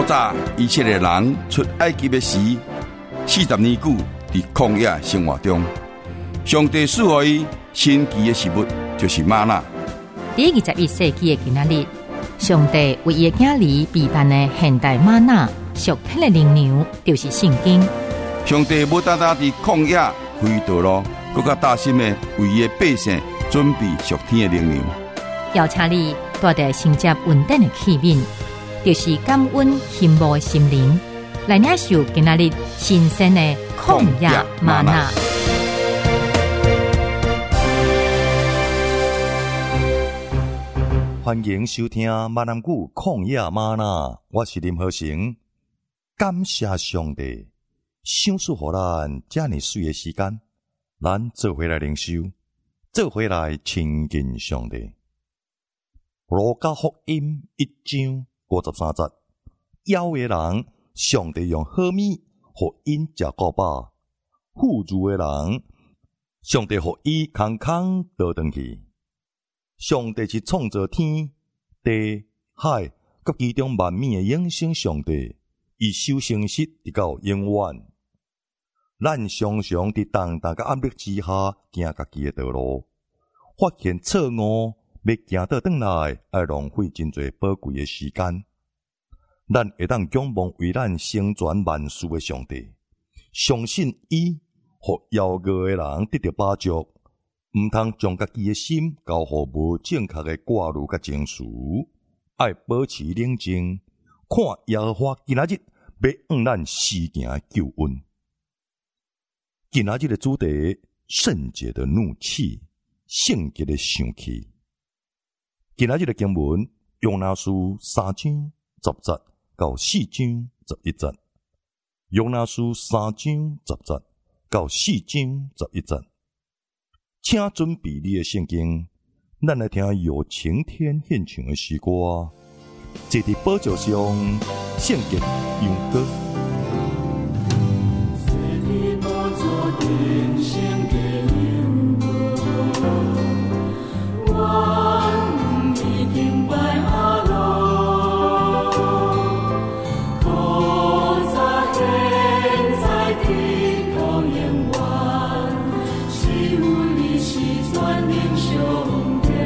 早以色列人出埃及的时，40年久伫曠野生活中，上帝赐予伊神奇的食物，就是吗哪。 第21世纪的今仔日，上帝为伊的囝儿备办的现代吗哪属天的灵粮，就是圣经。 上帝无单单伫曠野开道路，更加大心的为伊的百姓准备属天的灵粮。 邀请你带着承接稳定的器皿，就是感恩羡慕的心灵，来领受今仔日新鲜的曠野嗎哪。 欢迎收听闽南语曠野嗎哪，我是林和成。感谢上帝，赏赐予咱这么水的时间，咱做回来灵修，做回来亲近上帝。路加福音1章53節，枵的人，上帝用好米互因食夠飽；富裕的人，上帝互伊空空倒轉去。上帝是創造天地海甲其中萬物的永生上帝，伊守誠實直到永遠。咱常常佇重擔甲壓力之下行家己的道路，發現錯誤，要行倒轉來，要浪費真濟寶貴的時間。咱會當仰望為咱成全萬事的上帝，相信伊，互枵餓的人得到飽足。毋通將家己的心交予無正確的掛慮甲情緒，愛保持冷靜，看耶和華今仔日要予咱施行救恩。今仔日的主題：聖潔的怒氣，聖潔的生氣。今仔日的經文：約拿書3章10節到4章11節。約拿書3章10節到4章11節。請準備你的聖經，咱來聽由晴天獻唱的詩歌，坐佇寶座上聖潔揚歌。 坐佇寶座頂聖潔揚歌，我已敬拜阿羅，菩薩現在天高永遠，是有全能上帝，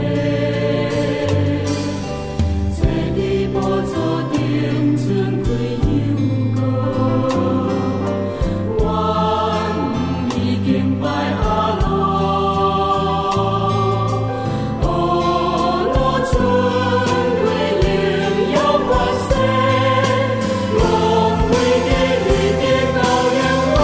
坐佇寶座頂尊貴揚歌，我已敬拜阿羅，阿羅尊貴榮耀權勢，榮貴的你的高永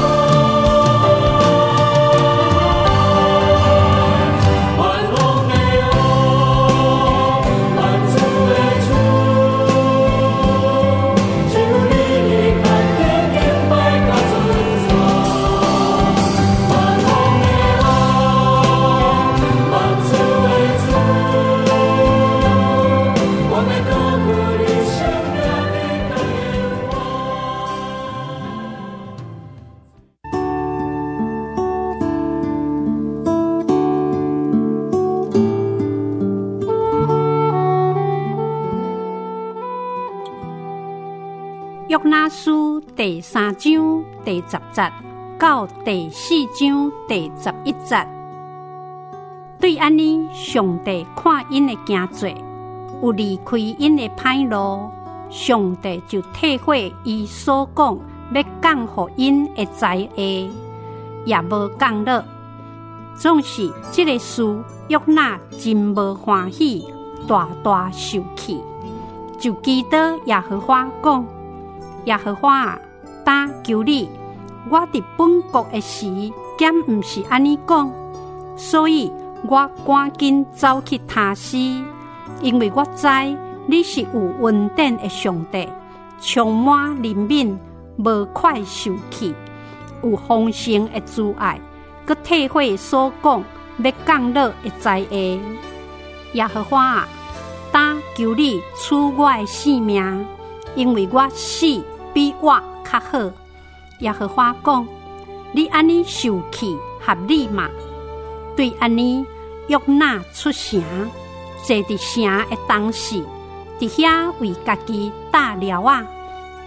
約拿書第3章第10節到第4章第11節。對安尼，上帝看因的行做，有離開因的歹路，上帝就體會伊所講要降予因的災厄，也無降落。總是這個事，約拿真無歡喜，大大受氣，就祈禱耶和華講：耶和華啊，但求你，我佇本國的時，敢毋是安尼講，所以我趕緊走去他施，因為我知你是有恩典的上帝，充滿憐憫，無快受氣，有豐盛的慈愛，佮體會所講要降落的災厄。耶和華啊，但求你賜我的性命，因為我死比我較好。耶和華講：你安尼受氣合理嗎？對安尼，約拿出城，坐佇城的東時，佇遐為家己搭寮仔，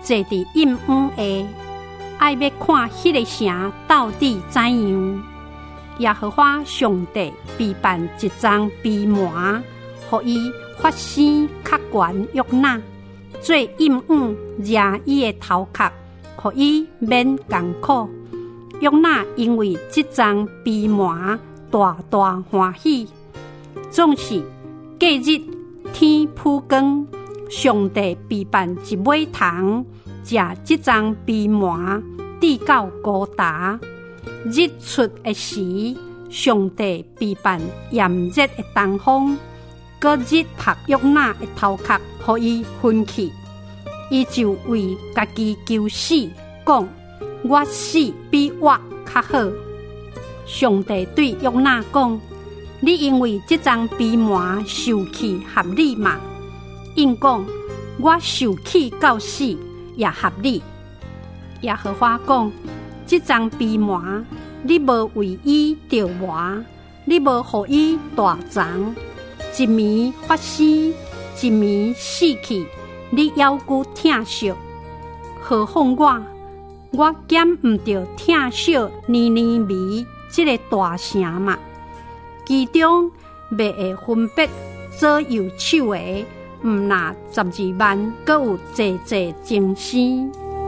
坐伫阴暗下，爱要看迄个城到底怎样。耶和华上帝备办一张被幔，互伊发生较悬约纳，做阴暗遮伊的头壳，互伊免艰苦。约纳因为这张被幔大大欢喜。总是隔日天曝光，上帝备办一尾虫，将这张被幔递到高达。日出的时，上帝备办炎热的东风，隔日拍约纳的头壳，互伊昏去。伊就为家己求死，讲：我死比活较好。上帝对约纳讲：你因为这张被幔受气合理嘛？因讲：我受气到死也合理。耶和华讲：这张被幔，你无为伊着活，你无互伊大长，一暝发生，一暝死去，你犹顾疼惜。何况我减毋着疼惜尼尼微这个大城嘛？其中未会分别左右手的，毋那12万，阁有济济精生。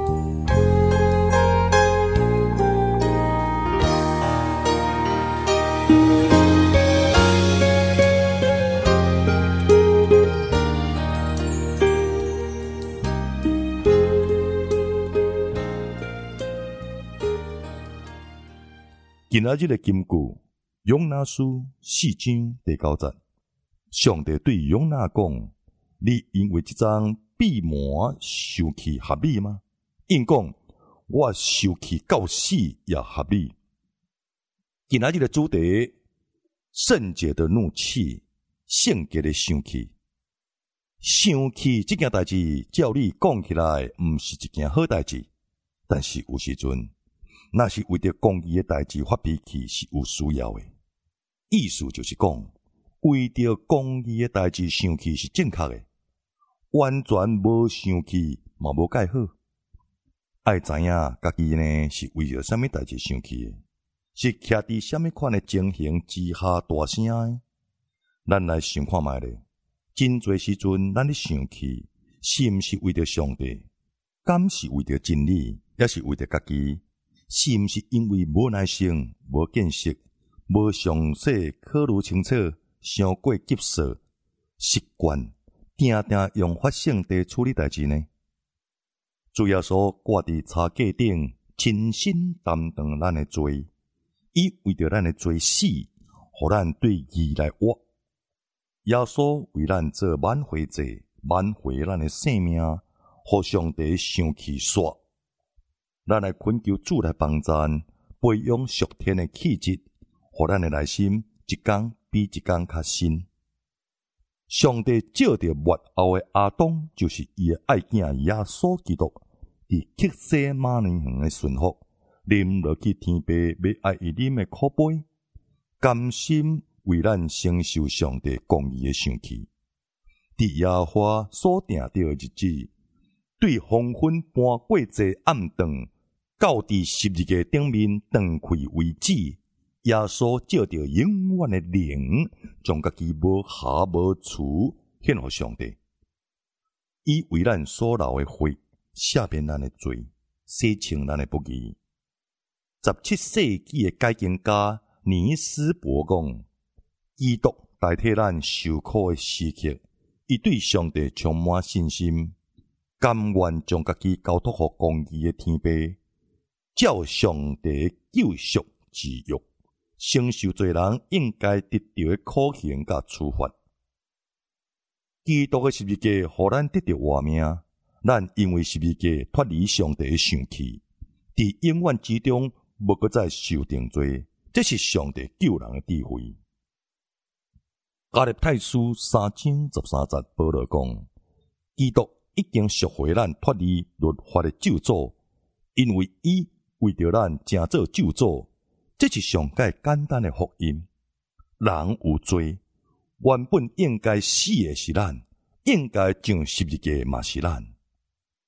今仔日的金句，约拿書4章第9節，上帝對約拿講：你因為這張被幔受氣合理嗎？因講：我受氣到死也合理。今仔日的主題，聖潔的怒氣，聖潔的生氣。生氣這件代志，照你講起來，毋是一件好代志，但是有時陣，若是為着公義的代志發脾氣是有需要的。意思就是講，為着公義的代志生氣是正確的，完全無生氣嘛無介好。愛知影家己呢是為着啥物代志生氣的，是徛佇啥物款的情形之下大聲的。咱來想看覓咧，真濟時陣咱咧生氣，是毋是為着上帝？敢是為着真理，也是為着家己？是毋是因為無耐性、無見識、無詳細考慮清楚、傷過急躁、習慣，定定用法性地處理代志呢？主耶穌掛佇柴架頂，親身擔當咱的罪，伊為着咱的罪死，互咱對義來活。耶穌為咱做挽回祭，挽回咱的性命，互上帝生氣煞。咱來懇求主來幫贊，培養屬天的氣質，互咱的內心一天比一天較新。上帝照着末後的亞當，就是伊的愛子耶穌基督，佇克西馬尼園的順服，啉落去天父要愛伊啉的苦杯，甘心為咱承受上帝公義的生氣。佇耶和華所定着的日子，對黃昏搬過節暗頓，到佇12個頂面斷開為止。耶穌照着永遠的靈，將家己無瑕無疵獻予上帝。伊為咱所流的血，赦免咱的罪，洗清咱的不義。17世紀的解經家尼斯伯講，基督代替咱受苦的時刻，伊對上帝充滿信心，甘願將家己交託予公義的天父，照上帝救贖之約，承受罪人應該得到的苦刑甲處罰。基督的十字架，互咱得到活命，咱因為十字架脫離上帝的生氣，佇永遠之中無閣再受定罪，這是上帝救人的智慧。加勒泰書3章13節，保羅講：基督已經贖回咱脫離律法的咒詛，因為伊為着咱成做咒詛。這是上界簡單的福音。人有罪，原本應該死的是咱，應該上十字架嘛是咱。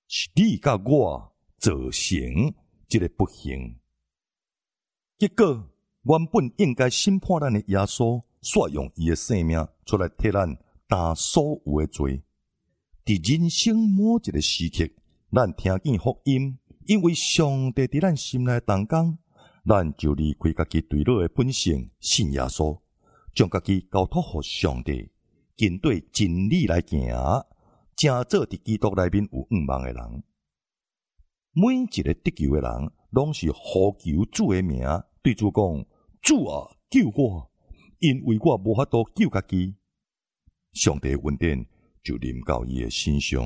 是你甲我造成这个不幸。结果，原本应该审判咱的耶稣，煞用伊的性命出来替咱担所有的罪。伫人生某一个时刻，咱听见福音，因为上帝伫咱心内动工，咱就离开家己堕落的本性，信耶稣，将家己交托予上帝，跟对真理来行，正做伫基督内面有盼望的人。每一个得救的人，拢是呼求主的名，对主讲：主啊，救我！因为我无法度救家己。上帝的恩典就临到伊的身上。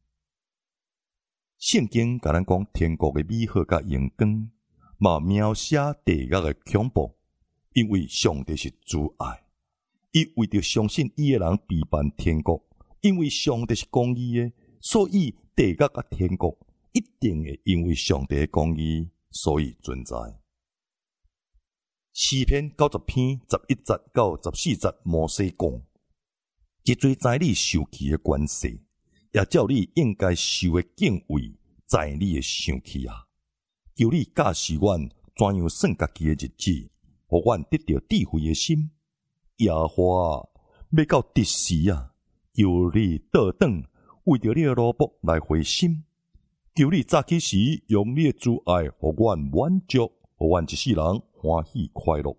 圣经甲咱讲天国的美好甲荣光，嘛描写地狱的恐怖。因为上帝是主爱，伊为着相信伊的人避办天国。因为上帝是公义的，所以地狱甲天国一定会因为上帝的公义，所以存在。诗篇90篇11节到14节，摩西讲：即罪在你受气的关系，也照你应该受的敬畏，在你的生气啊！求你教示阮怎样算家己的日子，互阮得到智慧的心。耶和华要到第时啊！求你倒转，为着你的奴仆来回心。求你早起时用你的慈爱，互阮满足，互阮一世人欢喜快乐。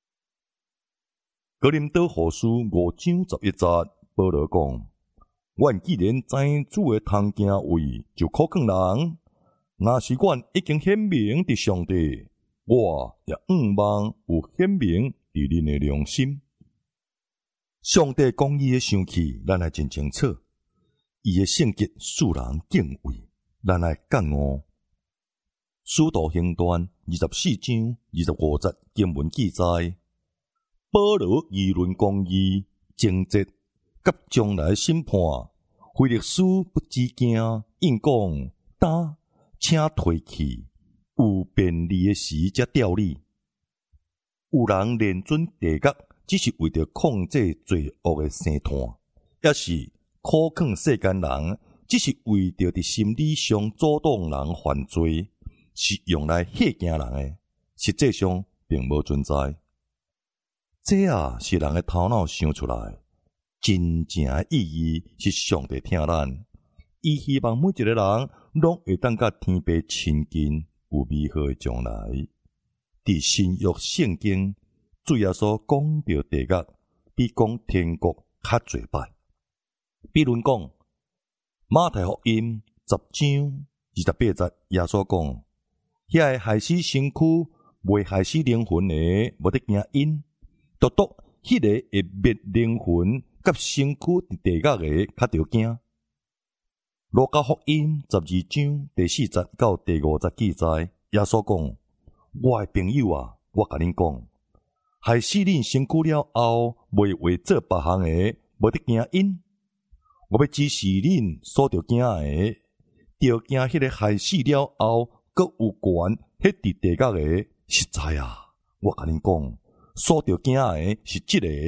哥林多后书5章11节，保罗讲：阮既然知主的通行位，就可劝人。若是阮已经显明伫上帝，我也盼望有显明伫恁的良心。上帝公义的生气，咱来真清楚。伊的性格使人敬畏，咱来感悟。使徒行传24章25节经文记载，保罗议论公义、正直，甲将来审判。腓力斯不知惊，应讲：呾，请退去，有便利的时才调你。有人连准地狱，只是为着控制罪恶的生团，也是苦劝世间人，只是为着伫心理上阻挡人犯罪，是用来吓惊人的，实际上并无存在。这是人的头脑想出来，真正的意义是上帝听咱，伊希望每一个人拢会当甲天父亲近，有美好的将来。伫新约圣经，主耶稣讲到地狱，比讲天国较侪摆。比如讲，马太福音10章28节，耶稣讲：遐个害死身躯，未害死灵魂的，无得惊因；独独迄个会灭灵魂甲身躯伫地狱的，较着惊。路加福音12章第4节到第5节记载，耶稣讲：我的朋友啊，我甲恁讲，害死恁身躯了后，未为做别项的，无得惊因。我要指示恁所着惊的，着惊迄个害死了后，阁有权迄伫地狱的。实在啊，我甲恁讲，所着惊的是这个。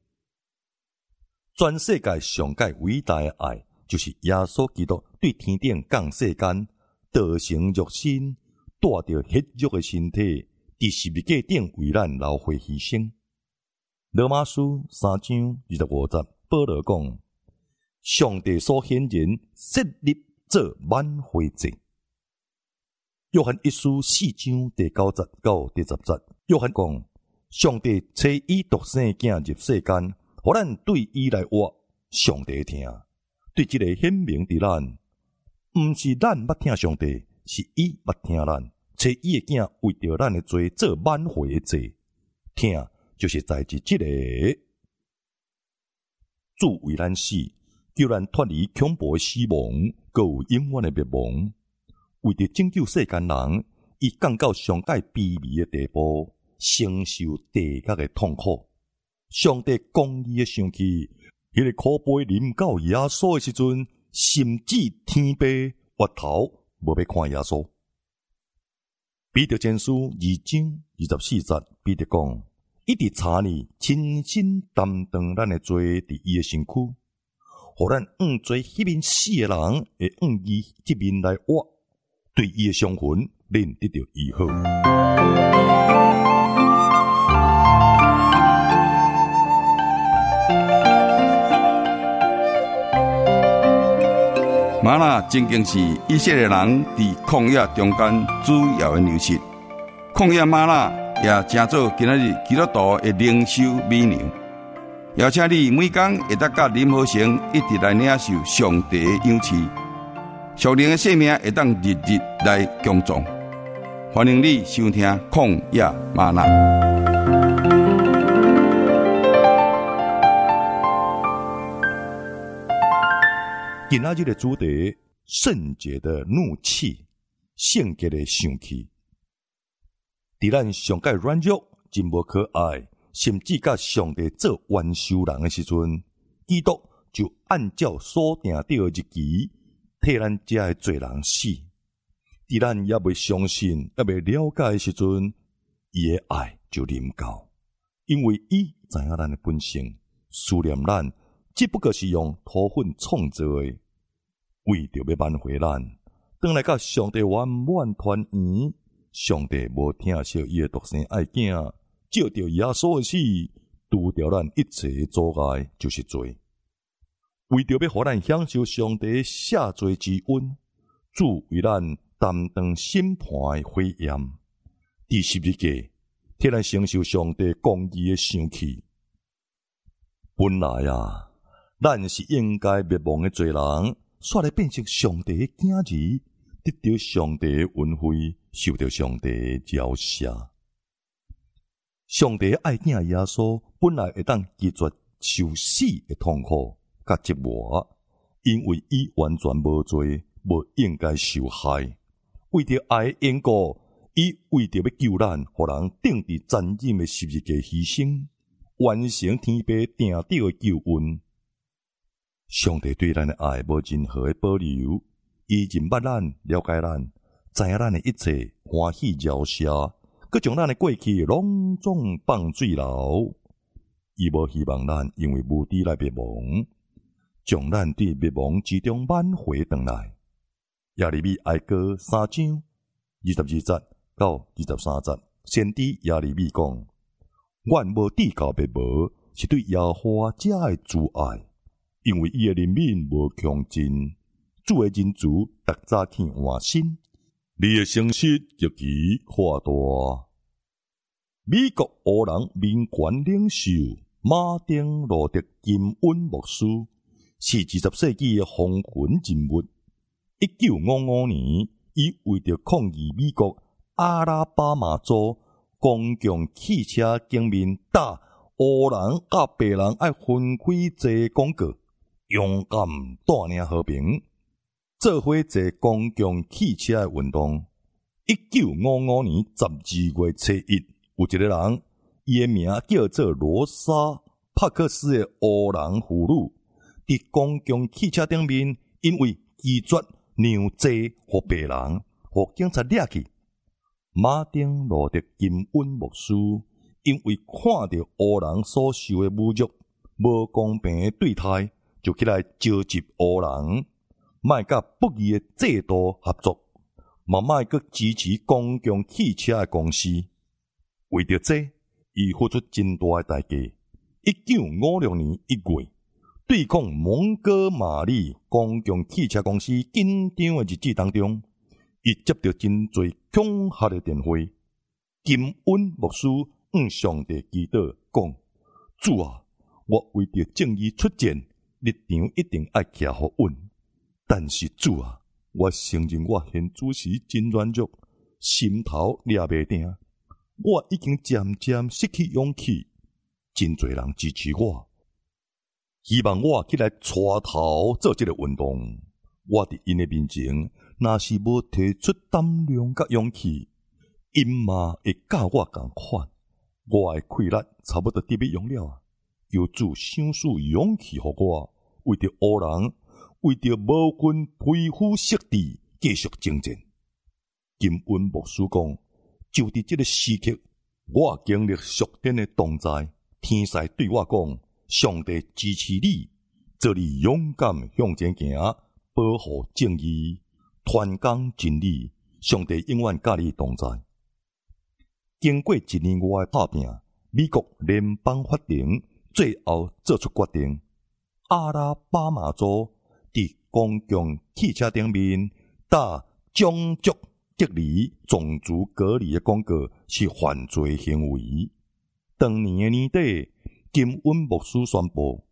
全世界上界伟大的爱，就是耶稣基督对天顶降世间，道成肉身，带着血肉的身体，伫十字架顶为咱流血牺牲。罗马书3章25节，保罗讲：上帝所显然设立做挽回祭。约翰一书4章第9节到第10节，约翰讲：上帝找伊独生的囝入世间，互咱对伊来活。上帝听，对这个显明伫咱，毋是咱捌听上帝，是伊捌听咱。找伊的囝为着咱的罪做挽回的祭，听就是在即这个主为咱死，叫咱脱离恐怖的死亡，阁有永远的灭亡。为着拯救世间人，伊降到上界卑微的地步，承受地狱的痛苦。上帝公义的生气，迄个苦杯临到耶稣的时阵，甚至天父越头无要看耶稣。彼得前书2章24节，彼得讲：伊伫查理亲身担当咱的罪，伫伊的身躯， 互咱做迄面死诶人会伊即面来活，对伊诶伤魂恁得到医好。 玛纳真经是以色列人伫旷野中间主要的粮食。旷野玛纳也正做今仔日基督徒的灵修美粮。邀请你每天会当甲林和成一直来领受上帝的养赐，属灵的生命会当日日来强壮。欢迎你收听曠野玛纳。 今仔日的主题：圣洁的怒气，圣洁的生气。伫咱上界软弱、真无可爱，甚至甲上帝做冤仇人的时阵，基督就按照所定的日期，替咱遮的罪人死。伫咱也未相信、也未了解的时阵，伊的爱就临到，因为伊知影咱的本性，思念咱，只不过是用土粉创造的。为着要挽回咱，转来甲上帝圆满团圆，上帝无疼惜伊的独生爱囝，照着耶稣的死，除掉咱一切的阻碍，就是罪。为着要互咱享受上帝的赦罪之恩，主为咱担当审判的火焰，伫十字架替咱承受上帝公义的生气。本来咱是应该灭亡的罪人。煞来变成上帝的囝儿，得到上帝的恩惠，受到上帝的饶赦。上帝的爱囝耶稣本来会当拒绝受死的痛苦甲折磨，因为伊完全无罪，无应该受害。为着爱的缘故，伊为着要救咱，互人钉伫残忍的十字架牺牲，完成天父定定的救恩。上帝对咱的爱无任何的保留，伊认捌咱、了解咱，知影咱的一切，欢喜饶赦，佮将咱的过去拢总放水流。伊无希望咱因为无知来灭亡，将咱伫灭亡之中挽回转来。耶利米哀歌3章22节到23节，先知耶利米讲：阮无至到灭亡，是对耶和华遮的慈爱。因为伊的人民无强尽，主的仁慈逐早去换新，你的诚实极其化大。美国黑人民权领袖马丁·路德·金恩牧师是20世纪的风云人物。1955年，伊为着抗议美国阿拉巴马州公共汽车前面打黑人甲白人爱分开坐广告，勇敢带领和平，做伙坐公共汽车的运动。1955年12月7日，有一个人，伊的名叫做罗莎·帕克斯的黑人妇女，伫公共汽车顶面，因为拒绝让座互白人，互警察抓去。马丁·路德·金恩牧师因为看到黑人所受的侮辱、无公平的对待，就起来召集黑人，莫甲不义的制度合作，嘛莫阁支持公共汽车的公司。为着这，伊付出真大的代价。1956年1月，对抗蒙哥马利公共汽车公司紧张的日子当中，伊接到真侪恐吓的电话。金恩牧师向上帝祈祷讲：主啊，我为着正义出战，立场一定爱徛好稳。但是主啊，我承认我现主时真软弱，心头抓袂定，我已经渐渐失去勇气。真侪人支持我，希望我起来带头做这个运动。我伫因的面前，若是无提出胆量甲勇气，因嘛会教我共款。我的气力差不多得要用了，求主赏赐勇气互我，为着黑人，为着无分皮肤色地继续征战。金恩牧师讲，就伫这个时刻，我经历属天的同在。天使对我讲：上帝支持你， 做你勇敢向前行，保护正义，传讲真理。上帝永远甲你同在。经过1年外的打拼，美国联邦法庭最后做出决定：阿拉巴马州伫公共汽车顶面打种族隔离、种族隔离的广告是犯罪行为。当年的年底，金恩牧师宣布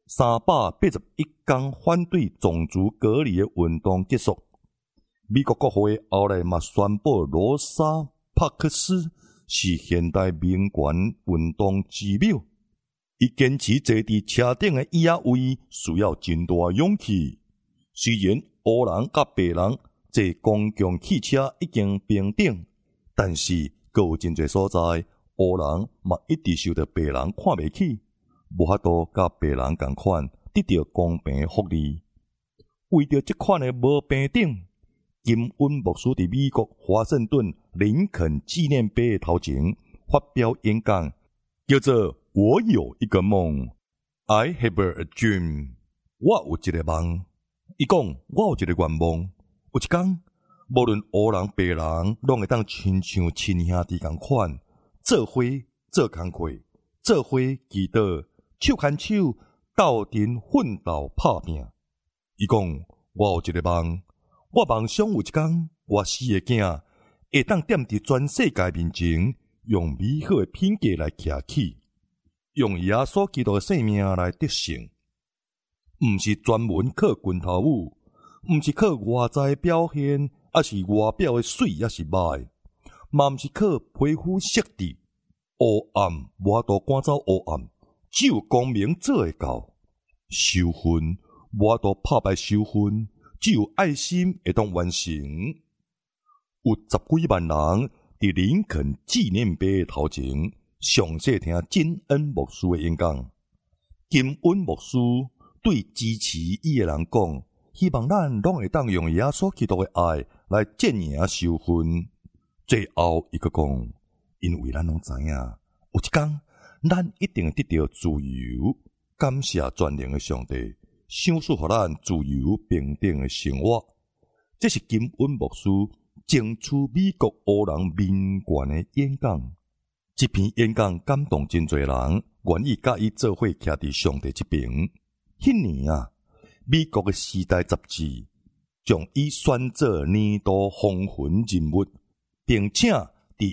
，381天反对种族隔离的运动结束。美国国会后来嘛宣布，罗莎帕克斯是现代民权运动之母。伊坚持坐伫车顶的椅仔位需要真大勇气。虽然黑人甲白人坐公共汽车已经平等，但是阁有真侪所在，黑人嘛一直受到白人看袂起，无法度甲白人同款得到公平的福利。为着这款的无平等，金恩牧师伫美国华盛顿林肯纪念碑的头前发表演讲，叫做“我有一个梦 ”。I have a dream。我有一个梦。伊讲我有一个愿望，有一天，无论黑人白人，拢会当亲像亲兄弟同款，做伙做工课，做伙祈祷，手牵手斗阵奋斗拍拼。伊讲我有一个梦。我梦想有一天，我死的囝会当踮伫全世界面前，用美好的品格来徛起，用耶稣基督的性命来得胜。毋是专门靠拳头舞，毋是靠外在表现，还是外表的水还是歹，嘛毋是靠皮肤色地。黑暗无法度赶走黑暗，只有光明做会到。仇恨无法度拍败仇恨。只有爱心会当完成。有10几万人伫林肯纪念碑的头前，详细听金恩牧师的演讲。金恩牧师对支持伊的人讲，希望咱拢会当用耶稣基督的爱来战赢仇恨。最后伊佫讲，因为咱拢知影，有一天咱一定会得到自由。感谢全能的上帝。想赐予咱自由平等的生活，这是金恩牧师争取美国黑人民权的演讲。这篇演讲感动真侪人，愿意甲伊做伙徛伫上帝这边。迄年啊，美国的时代杂志将伊选做年度风云人物，并且伫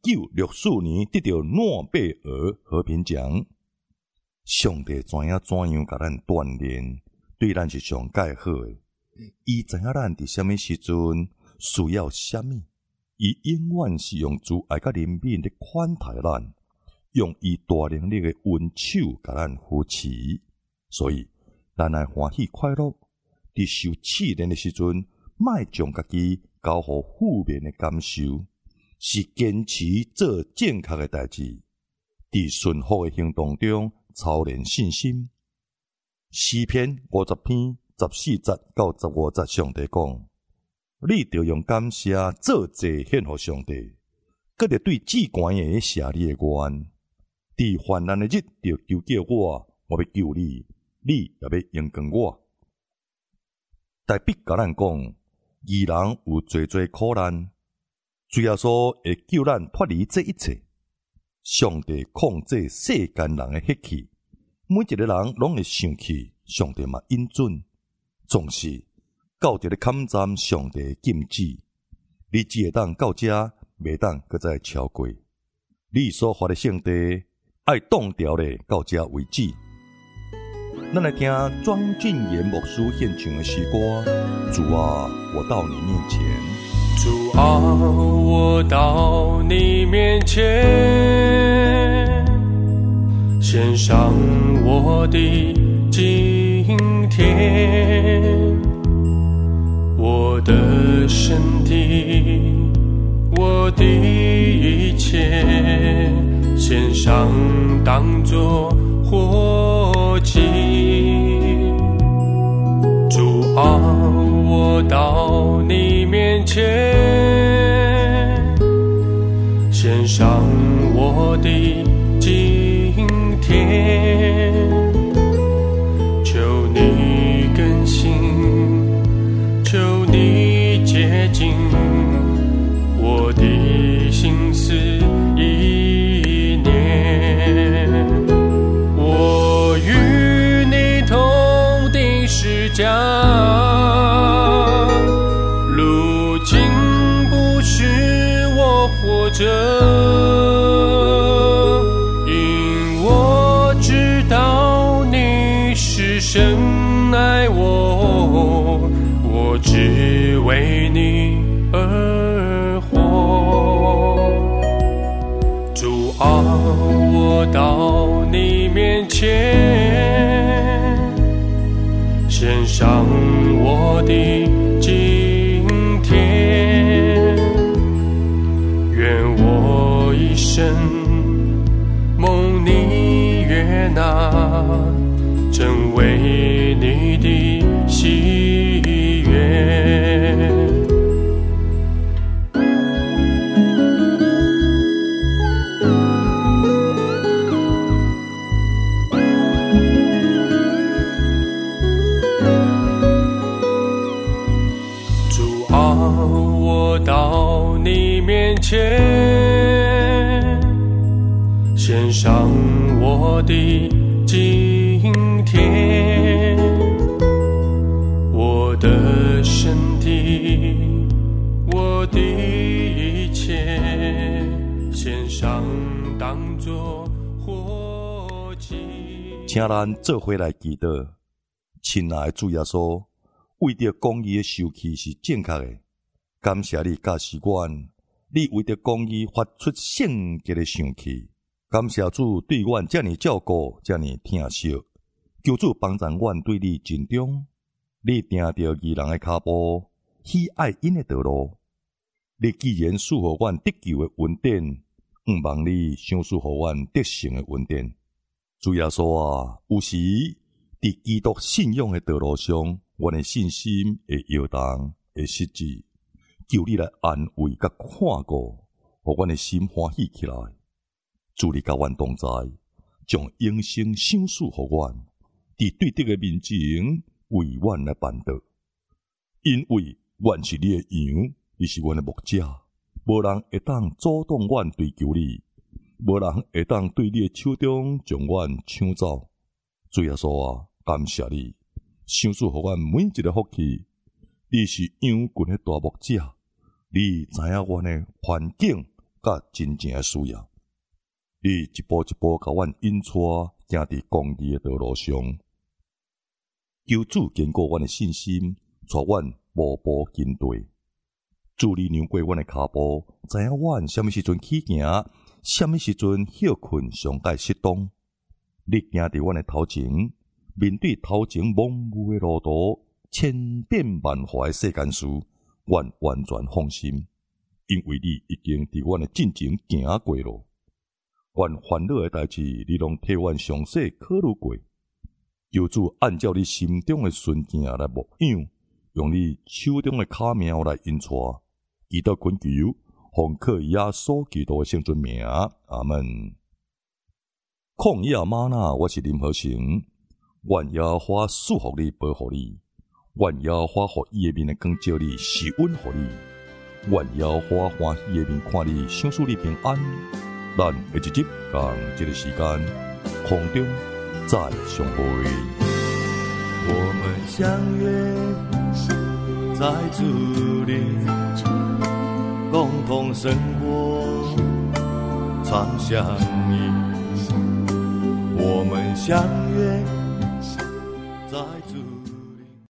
1964年得到诺贝尔和平奖。上帝怎样甲咱锻炼，对咱是上介好的。伊知影咱伫什么时阵需要什么，伊永远是用慈爱甲怜悯的款待咱，用伊大能力的温手甲咱扶持。所以，咱来欢喜快乐，伫受试炼的时阵，莫将家己交互负面的感受，是坚持做正确的代志，伫顺服的行动中操练信心。诗篇50篇14节到15节，上帝讲：你着用感谢做祭献予上帝，搁着对至高的谢你的愿。伫患难的日着求救我要救你，你也要应光我。大笔甲咱讲，义人有侪侪苦难，主耶稣会救咱脱离这一切。上帝控制世间人的血气，每一个人拢会生气，上帝嘛应准。总是到一个坎站，上帝禁止，你只会当到这，袂当搁再超过。你所发的圣地，爱挡掉咧到这为止。咱来听庄俊彦牧师献唱的诗歌：主啊，我到你面前。 主啊，我到你面前，献上我的今天，我的身体，我的一切，献上当作活祭。主啊，我到你面前，献上我的今天，求你着，因我知道你是深爱我，我只为你而活。主啊，我到你面前，献上我的今天，愿我一生蒙你悦纳，成为你的喜悦。主啊，我到你面前，献上我的今天，我的身体，我的一切，献上当作活祭。 请咱做伙来祈祷，亲爱的主耶稣，为着公义的受气是正确的，感谢你教示阮，你为着公义发出圣洁的生气。感谢主对阮这么照顾，这么疼惜，求主帮助阮对你尽忠。你定着义人的脚步，喜爱因的道路。你既然赐予阮得救的恩典，毋望你赏赐予阮得胜的恩典。主耶稣啊，有时伫基督信仰的道路上，阮的信心会摇动，会失志。求你来安慰甲看顾，互阮的心欢喜起来。主你甲阮同在，将永生赏赐予阮，伫对得的面前为阮来办道。因为阮是你的羊，你是阮的牧者，无人会当阻挡阮追求你，无人会当对你的手中将阮抢走。主耶稣啊，感谢你，赏赐予阮每一个福气。你是羊群的大牧者，你知影阮的环境甲真正的需要。你一步一步甲阮引带，行伫公义的道路上。求主坚固阮的信心，带阮步步跟对。主你让过阮的脚步，知影阮什么时阵起行，什么时阵休困上界适当。你行伫阮的头前，面对头前蒙雾的路途，千变万化的世间事，阮完全放心，因为你已经伫阮的进前行过路。阮烦恼的代志，你拢替阮详细考虑过。求主按照你心中的顺境来牧养，用你手中的巧妙来引带。祈祷恳求，奉靠耶稣基督的圣尊名，阿门。旷野吗哪，我是林和成。愿耶和华赐福你，保护你；愿耶和华互伊的面的光照你，施恩互你；愿耶和华欢喜的面看你，赏赐你平安。咱下一集同这个时间空中再相会。 我们相约在主里，共同生活，常相依。我们相约